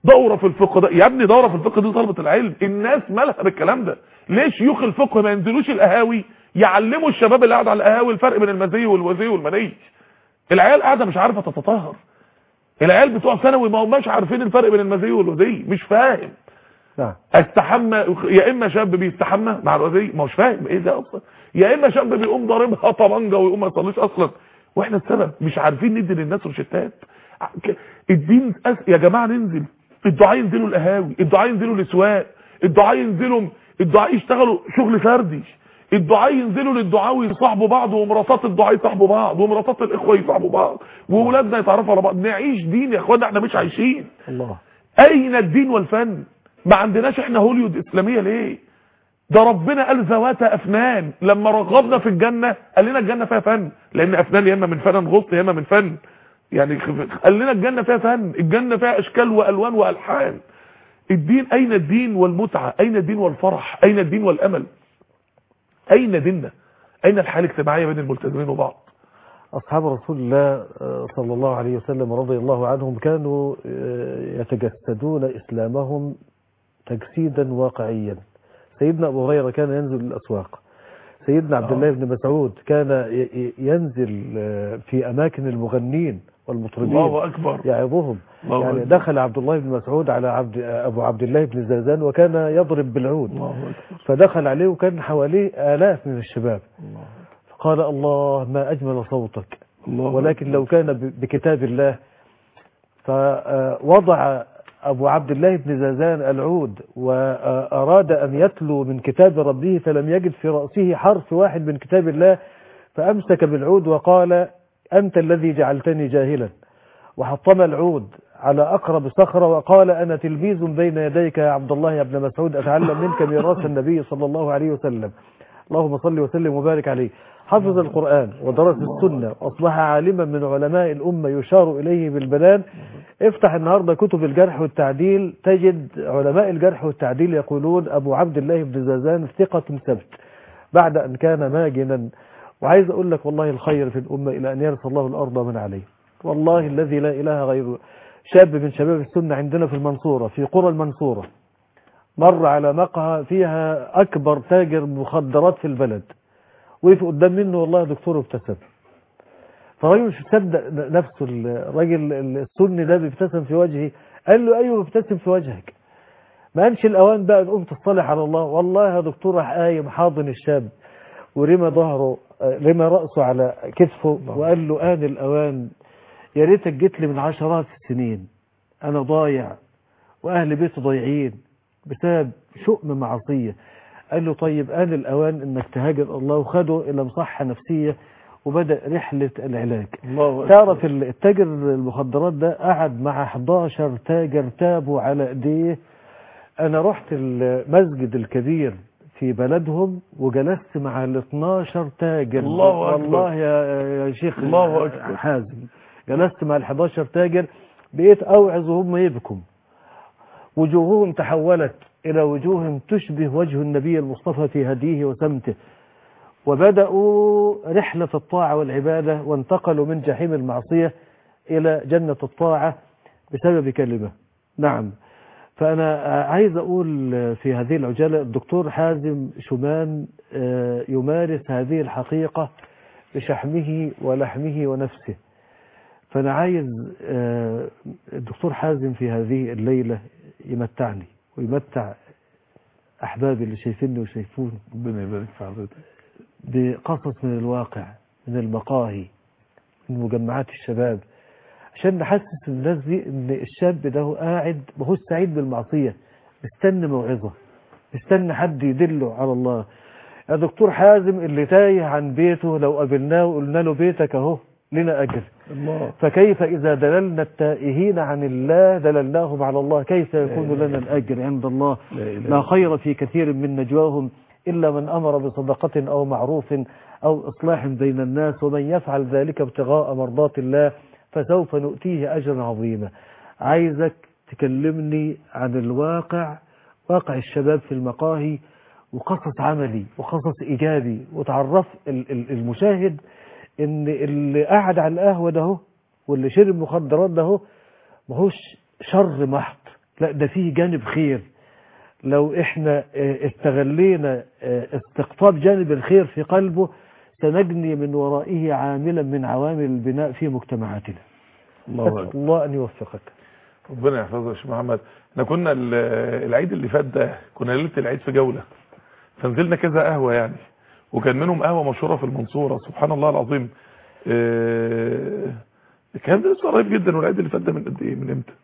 دورة في الفقه ده يا ابني، دورة في الفقه دي طلبة العلم. الناس مالها بالكلام ده؟ ليه شيوخ الفقه ما ينزلوش القهاوي يعلموا الشباب اللي قاعد على القهاوي الفرق بين المزي والوزي والمني؟ العيال قاعده مش عارفه تتطهر، العيال بتوع ثانوي ما هماش عارفين الفرق بين المزي والوزي، مش فاهم. نعم. استحمى يا اما شاب بيستحمى مع الوزي ما هوش فاهم ايه ده اصلا، يا اما شاب بيقوم ضاربها طبنجه ويقوم ما يصليش اصلا. واحنا السبب مش عارفين ندي للناس روشتات. الدين أس... يا جماعه ننزل الدعاء، ينزلوا القهاوي، الدعاء ينزلوا الاسواق، الدعاء ينزلوا الدعاء يشتغلوا شغل فردي، الدعاء ينزلوا للدعاء ويصاحبوا بعض، ومراتات الدعاء يصاحبوا بعض، ومراتات الاخوه يصاحبوا بعض، واولادنا يتعرفوا على بعض. نعيش دين يا اخوانا، احنا مش عايشين. الله. اين الدين والفن؟ ما عندناش احنا هوليود اسلاميه ليه؟ ده ربنا قال ذوات افنان، لما رغبنا في الجنه قال لنا الجنه فيها فن، لان افنان يا اما من فن غصن يا اما من فن، يعني قال لنا الجنه فيها فن، الجنه فيها اشكال والوان والحان. الدين، اين الدين والمتعه؟ اين الدين والفرح؟ اين الدين والامل؟ اين ديننا؟ اين الحاله الاجتماعيه بين الملتزمين وبعض؟ أصحاب رسول الله صلى الله عليه وسلم رضي الله عنهم كانوا يتجسدون إسلامهم تجسيدا واقعيا. سيدنا أبو هريرة كان ينزل الأسواق، سيدنا عبد الله بن مسعود كان ينزل في أماكن المغنين والمطربين الله أكبر يعظهم. الله يعني أكبر. دخل عبد الله بن مسعود على عبد أبو عبد الله بن زازان وكان يضرب بالعود، الله أكبر. فدخل عليه وكان حواليه آلاف من الشباب، الله. فقال الله ما أجمل صوتك، الله ولكن أكبر. لو كان بكتاب الله. فوضع أبو عبد الله بن زازان العود وأراد أن يتلو من كتاب ربه، فلم يجد في رأسه حرف واحد من كتاب الله، فأمسك بالعود وقال أنت الذي جعلتني جاهلا، وحطم العود على أقرب صخرة وقال أنا تلميذ بين يديك يا عبد الله يا ابن مسعود، أتعلم منك ميراث النبي صلى الله عليه وسلم، اللهم صل وسلم وبارك عليه. حفظ القرآن ودرس السنة وأصبح عالما من علماء الأمة يشار إليه بالبنان. افتح النهاردة كتب الجرح والتعديل تجد علماء الجرح والتعديل يقولون أبو عبد الله بن زازان ثقة ثبت بعد أن كان ماجنا. وعايز أقول لك والله الخير في الأمة إلى أن يرث الله الأرض من عليه، والله الذي لا إله غيره. شاب من شباب السنة عندنا في المنصورة في قرى المنصورة مر على مقهى فيها أكبر تاجر مخدرات في البلد، وقف قدام منه والله دكتور ابتسم، فالراجل مش مصدق نفسه، الراجل السني ده بيبتسم في وجهه، قال له ايوه بيبتسم في وجهك، ما قالش الاوان بقى نقوم تصطلح على الله. والله يا دكتور راح قايم حاضن الشاب ورمى ظهره رمى راسه على كتفه وقال له آن الاوان، يا ريتك جيت لي من عشرات السنين، انا ضايع واهل بيتي ضايعين بسبب شؤم معصيه. قال له طيب آن الأوان انك تهاجر الله، وخده إلى مصحة نفسية وبدأ رحلة العلاج. الله تعرف التاجر المخدرات ده قعد مع احداشر تاجر تابوا على ايديه. انا رحت المسجد الكبير في بلدهم وجلست مع ال اتناشر تاجر. الله أكبر. والله يا يا شيخ الله أكبر. حازم جلست مع ال احداشر تاجر، بقيت اوعظ وهم يبكم، وجوههم تحولت إلى وجوه تشبه وجه النبي المصطفى في هديه وسمته، وبدأوا رحلة الطاعة والعبادة وانتقلوا من جحيم المعصية إلى جنة الطاعة بسبب كلمة. نعم. فأنا عايز أقول في هذه العجالة الدكتور حازم شومان يمارس هذه الحقيقة بشحمه ولحمه ونفسه. فأنا عايز الدكتور حازم في هذه الليلة يمتعني ويمتع أحبابي اللي شايفيني وشايفوني، ربنا يبارك في حضرتك، بقصص من الواقع، من المقاهي، من مجمعات الشباب، عشان نحسس الناس دي ان الشاب ده هو قاعد ما هوش سعيد بالمعصية، مستني موعظة، مستني حد يدله على الله. يا دكتور حازم اللي تايه عن بيته لو قابلناه وقلنا له بيتك اهو لنا أجر الله. فكيف إذا دللنا التائهين عن الله دللناهم على الله، كيف يكون لنا الأجر عند الله؟ لا خير في كثير من نجواهم إلا من أمر بصدقة أو معروف أو إصلاح بين الناس، ومن يفعل ذلك ابتغاء مرضات الله فسوف نؤتيه أجرا عظيما. عايزك تكلمني عن الواقع، واقع الشباب في المقاهي، وقصص عملي وقصص إيجابي، وتعرف المشاهد ان اللي قاعد على القهوة ده واللي شرب مخدرات ده ما هوش شر محض، لا ده فيه جانب خير. لو احنا استغلينا استقطاب جانب الخير في قلبه سنجني من ورائه عاملا من عوامل البناء في مجتمعاتنا. الله, الله أن يوفقك. ربنا يحفظك يا شيخ محمد. احنا كنا العيد اللي فات ده كنا ليله العيد في جوله، فنزلنا كذا قهوه يعني، وكان منهم قهوه مشهوره في المنصوره سبحان الله العظيم. الكلام ده لسه قريب جدا، والعيد اللي فات ده من قد ايه؟ من امتى؟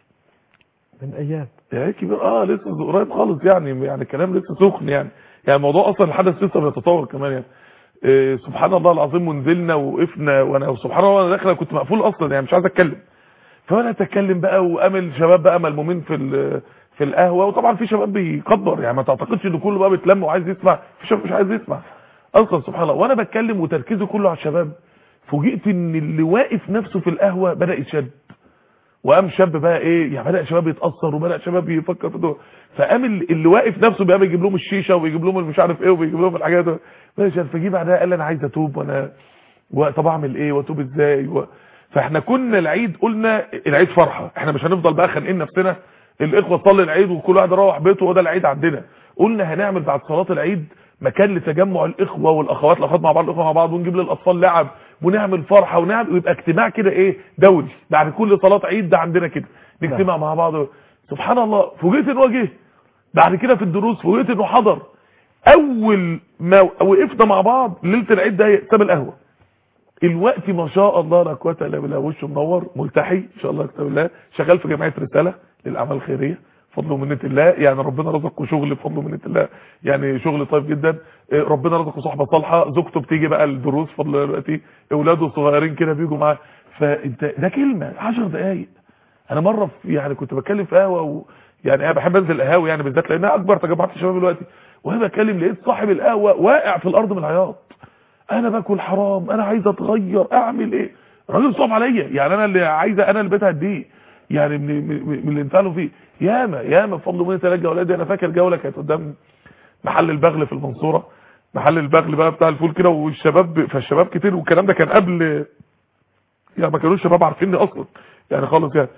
من ايام يعني كبير. اه لسه قريب خالص يعني، يعني الكلام لسه سخن يعني، يعني الموضوع اصلا الحدث لسه بيتطور كمان يعني. إيه سبحان الله العظيم. ونزلنا ووقفنا، وانا سبحان الله وانا داخل كنت مقفول اصلا يعني مش عايز اتكلم، فانا اتكلم بقى، وامل شباب بقى ملمومين في في القهوه، وطبعا في شباب بيكبر يعني، ما تعتقدش ان كله بقى بيتلم وعايز يسمع، في شباب مش عايز يسمع اصلا سبحان الله. وانا بتكلم وتركيزي كله على الشباب، فوجئت ان اللي واقف نفسه في القهوه بدا يشد، وقام شاب بقى ايه يعني، بدا شباب يتاثر وبدا شباب يفكر في ده، فقام اللي واقف نفسه بقى بيجيب لهم الشيشه وبيجيب لهم مش عارف ايه وبيجيب لهم الحاجات دي، ماشي. فجي بعدها قال انا عايز اتوب، وانا طب اعمل ايه واتوب ازاي و... فاحنا كنا العيد قلنا العيد فرحه، احنا مش هنفضل بقى خانقين نفسنا، الاخوه تصلي العيد وكل واحد يروح بيته وده العيد عندنا. قلنا هنعمل بعد صلاه العيد مكان لتجمع الاخوه والاخوات، الاخوات مع بعض الاخوه مع بعض، ونجيب للاطفال لعب ونعمل فرحه ونعمل، ويبقى اجتماع كده ايه دولي بعد كل صلاه عيد ده عندنا كده نجتمع مع بعض. سبحان الله. فوجئت ان وجه بعد كده في الدروس، فوجئت انه حضر اول ما وقفنا مع بعض ليله العيد ده ساب القهوه. الوقت ما شاء الله لا قوه الا بالله، وشه منور ملتحي ان شاء الله كتاب الله، شغال في جمعيه رساله للاعمال الخيريه بفضل ومنه الله يعني، ربنا رزقه شغل بفضل ومنه الله يعني، شغل طيب جدا. ربنا رزقه صحبه صالحه، زوجته بتيجي بقى الدروس بفضل دلوقتي، اولاده صغيرين كده بيجوا معاه. فانت ده كلمه عشر دقائق. انا مره في يعني كنت بتكلم في قهوه و... يعني انا بحب انزل قهاوي يعني بالذات لانها اكبر تجمعات الشباب دلوقتي، وانا بتكلم لقيت صاحب القهوه واقع في الارض من العياط، انا باكل حرام، انا عايز اتغير، اعمل ايه؟ الراجل صعب عليا يعني، انا اللي عايزه انا اللي بيتها دي يعني من, من اللي انفعلوا فيه. ياما ياما بفضل مني ثلاث جولات دي. انا فاكر جوله كانت قدام محل البغل في المنصوره، محل البغل بقى بتاع الفول كده، والشباب فالشباب كتير، والكلام ده كان قبل يعني ما كانوش الشباب عارفيني اصلا يعني خالص يعني.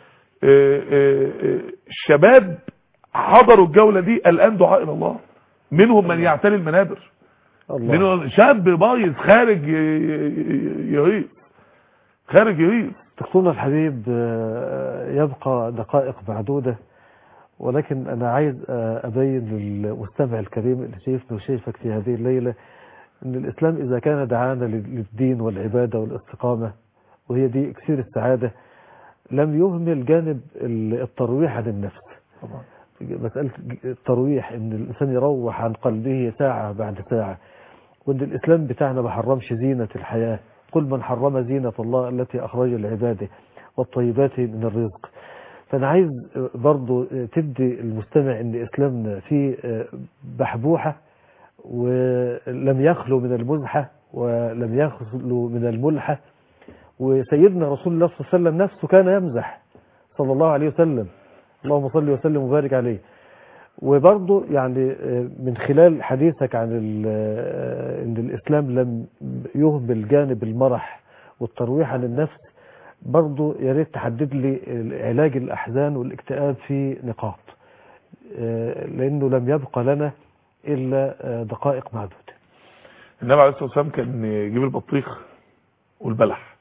الشباب حضروا الجوله دي الان دعاء الى الله، منهم من يعتلي المنابر، منهم شاب بايظ خارج يهيص خارج يهيص. دكتورنا الحبيب يبقى دقائق معدودة، ولكن أنا عايز أبين للمستمع الكريم اللي شايفنا وشايفك في هذه الليلة أن الإسلام إذا كان دعانا للدين والعبادة والاستقامة، وهي دي اكسير السعادة، لم يهمل جانب الترويح عن النفس. طبعا مسألة الترويح أن الإنسان يروح عن قلبه ساعة بعد ساعة، وأن الإسلام بتاعنا ما حرمش زينة الحياة، قل من حرم زينة الله التي أخرج لعباده والطيبات من الرزق. فأنا عايز برضو تدي المستمع أن إسلامنا فيه بحبوحة، ولم يخلو من المزحة ولم يخلو من الملحة. وسيدنا رسول الله صلى الله عليه وسلم نفسه كان يمزح صلى الله عليه وسلم، اللهم صل وسلم وبارك عليه. وبرضه يعني من خلال حديثك عن ان الاسلام لم يهمل جانب المرح والترويح عن النفس، برضه يا ريت تحدد لي علاج الاحزان والاكتئاب في نقاط، لانه لم يبقى لنا الا دقائق معدوده. النبي عليه الصلاه والسلام كان يجيب البطيخ والبلح،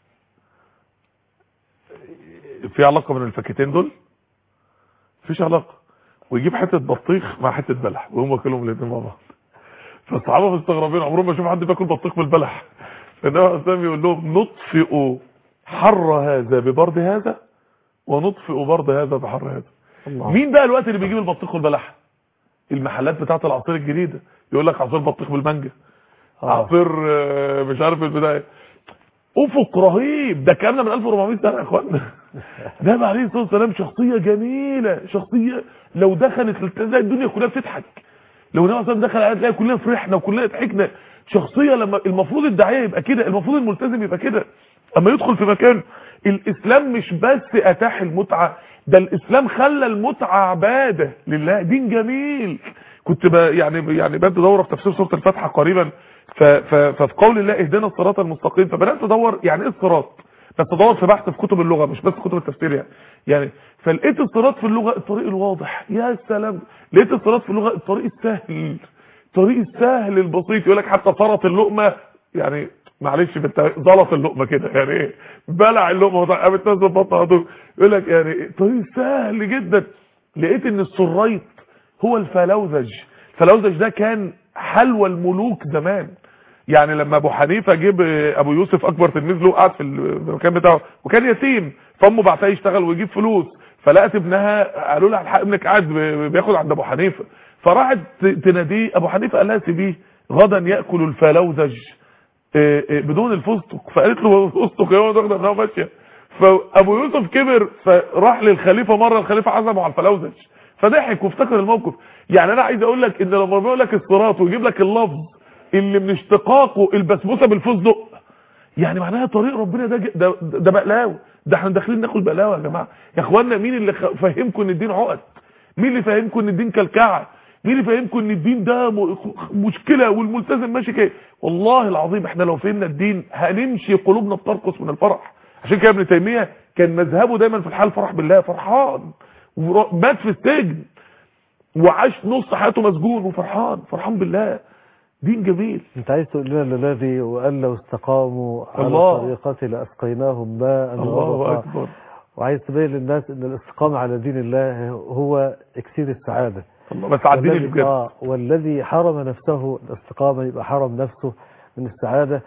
في علاقه بين الفاكهتين دول؟ مفيش علاقه. ويجيب حته بطيخ مع حته بلح وهم كلهم الاثنين مع بعض. فالصحابه مستغربين، عمرهم ما شافوا حد بياكل بطيخ بالبلح. فالنبي عليه الصلاه والسلام يقول لهم نطفئ حر هذا ببرد هذا، ونطفئ برد هذا بحر هذا. الله. مين بقى الوقت اللي بيجيب البطيخ والبلح؟ المحلات بتاعه العصير الجديده، يقول لك عصير بطيخ بالمانجا، آه. عصير مش عارف البدايه. افق رهيب، ده كلامنا من ألف وأربعمائة سنه يا اخوانا. ده عليه الصلاه والسلام شخصيه جميله، شخصيه لو دخلت تلاقي الدنيا كلها بتضحك، لو النبي صلى الله عليه وسلم دخل هتلاقي كلنا فرحنا وكلنا ضحكنا. شخصيه لما المفروض الداعيه يبقى كده، المفروض الملتزم يبقى كده. اما يدخل في مكان، الاسلام مش بس اتاح المتعه، ده الاسلام خلى المتعه عباده لله، دين جميل. كنت ب يعني يعني بدي دوره في تفسير سوره الفاتحه قريبا، ففي قول الله اهدنا الصراط المستقيم، فبدات ادور يعني ايه الصراط. بس تدور في بحث في كتب اللغه مش بس كتب التفسير يعني يعني فلقيت الصراط في اللغه الطريق الواضح، يا سلام. لقيت الصراط في اللغه الطريق السهل، الطريق السهل البسيط. يقول لك حتى فرط اللقمه، يعني معلش في التاريخ زلط اللقمه كده، يعني ايه بلع اللقمه قامت نازله بطنها. يقول لك يعني طريق سهل جدا. لقيت ان السريط هو الفلوذج. الفلوذج ده كان حلوى الملوك زمان. يعني لما ابو حنيفه جيب ابو يوسف اكبر تلميذ له قاعد في المكان بتاعه وكان يتيم، فامه بعتها يشتغل ويجيب فلوس، فلقت ابنها قالوا لها الحق ابنك قاعد بياخد عند ابو حنيفه، فراحت تناديه. ابو حنيفه قال لها سيبيه غدا ياكل الفلوذج بدون الفستق. فقالت له الفستق يا واخده انها ماشيه. فابو يوسف كبر فراح للخليفه مره، الخليفه عزمه على الفلوذج فضحك وافتكر الموقف. يعني انا عايز اقول لك ان لما بيقول لك الصراط ويجيب لك اللفظ اللي من اشتقاقه البسبوسه بالفستق، يعني معناها طريق ربنا ده ده, ده بقلاوه. ده احنا داخلين ناكل بقلاوه يا جماعه. يا اخوانا مين اللي فهمكم ان الدين عقد؟ مين اللي فهمكم ان الدين كلكعه؟ مين اللي فهمكم ان الدين ده مشكله والملتزم ماشي كده؟ والله العظيم احنا لو فهمنا الدين هنمشي قلوبنا بترقص من الفرح. عشان كده ابن تيميه كان مذهبه دايما في الحال فرح بالله، فرحان ومات في السجن وعاش نص حياته مسجون وفرحان فرحان بالله. دين جميل. انت عايز تقول لنا الذي وان لو استقاموا على طريقته لاسقيناهم ماء الله اكبر. وعايز تبين للناس ان الاستقامه على دين الله هو اكسير السعاده. الله بس على الدين بجد. اه والذي حرم نفسه الاستقامه يبقى حرم نفسه من السعاده.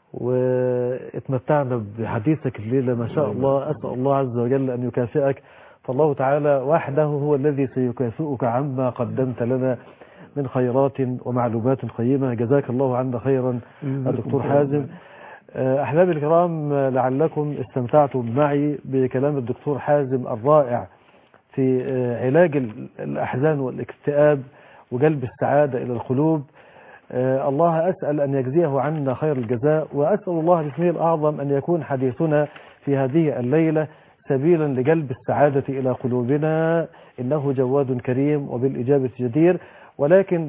واتمتعنا بحديثك الليله ما شاء الله. اسال الله عز وجل ان يكافئك، فالله تعالى وحده هو الذي سيكافئك عما قدمت لنا من خيرات ومعلومات قيمة. جزاك الله عنا خيرا الدكتور حازم. أحبابي الكرام، لعلكم استمتعتم معي بكلام الدكتور حازم الرائع في علاج الأحزان والاكتئاب وجلب السعادة إلى القلوب. الله أسأل أن يجزيه عنا خير الجزاء، وأسأل الله باسمه الأعظم أن يكون حديثنا في هذه الليلة سبيلا لجلب السعادة إلى قلوبنا، إنه جواد كريم وبالإجابة جدير. ولكن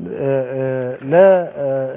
لا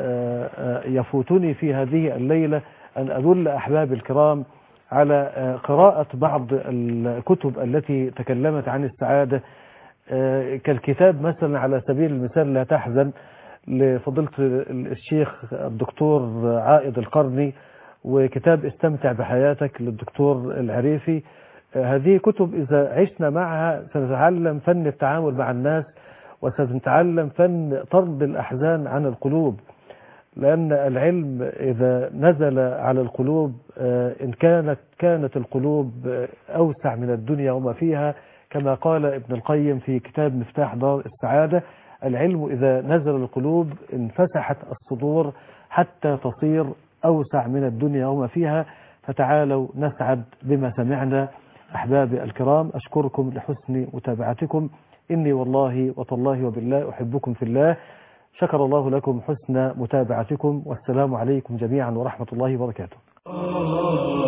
يفوتني في هذه الليلة أن أدل أحباب الكرام على قراءة بعض الكتب التي تكلمت عن السعادة، كالكتاب مثلا على سبيل المثال لا تحزن لفضيلة الشيخ الدكتور عائد القرني، وكتاب استمتع بحياتك للدكتور العريفي. هذه كتب إذا عشنا معها سنتعلم فن التعامل مع الناس، وسنتعلم فن طرد الأحزان عن القلوب، لأن العلم إذا نزل على القلوب إن كانت كانت القلوب أوسع من الدنيا وما فيها، كما قال ابن القيم في كتاب مفتاح دار السعادة: العلم إذا نزل القلوب انفسحت الصدور حتى تصير أوسع من الدنيا وما فيها. فتعالوا نسعد بما سمعنا. أحبابي الكرام، أشكركم لحسن متابعتكم. إني والله وتالله وبالله أحبكم في الله. شكر الله لكم حسن متابعتكم، والسلام عليكم جميعا ورحمة الله وبركاته.